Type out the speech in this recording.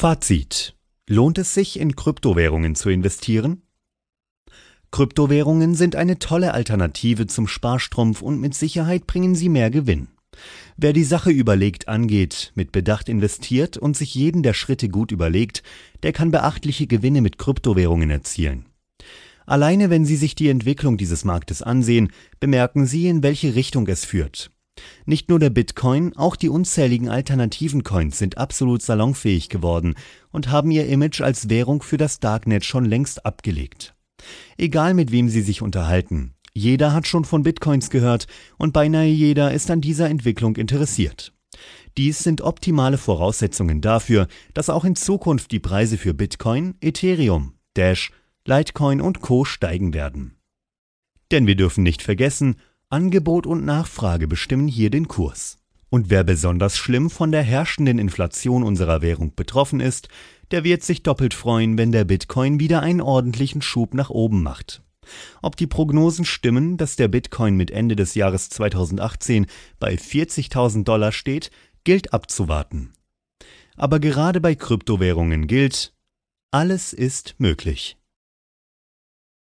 Fazit: Lohnt es sich, in Kryptowährungen zu investieren? Kryptowährungen sind eine tolle Alternative zum Sparstrumpf und mit Sicherheit bringen sie mehr Gewinn. Wer die Sache überlegt angeht, mit Bedacht investiert und sich jeden der Schritte gut überlegt, der kann beachtliche Gewinne mit Kryptowährungen erzielen. Alleine wenn Sie sich die Entwicklung dieses Marktes ansehen, bemerken Sie, in welche Richtung es führt. Nicht nur der Bitcoin, auch die unzähligen alternativen Coins sind absolut salonfähig geworden und haben ihr Image als Währung für das Darknet schon längst abgelegt. Egal mit wem Sie sich unterhalten, jeder hat schon von Bitcoins gehört und beinahe jeder ist an dieser Entwicklung interessiert. Dies sind optimale Voraussetzungen dafür, dass auch in Zukunft die Preise für Bitcoin, Ethereum, Dash, Litecoin und Co. steigen werden. Denn wir dürfen nicht vergessen, Angebot und Nachfrage bestimmen hier den Kurs. Und wer besonders schlimm von der herrschenden Inflation unserer Währung betroffen ist, der wird sich doppelt freuen, wenn der Bitcoin wieder einen ordentlichen Schub nach oben macht. Ob die Prognosen stimmen, dass der Bitcoin mit Ende des Jahres 2018 bei $40.000 steht, gilt abzuwarten. Aber gerade bei Kryptowährungen gilt: Alles ist möglich.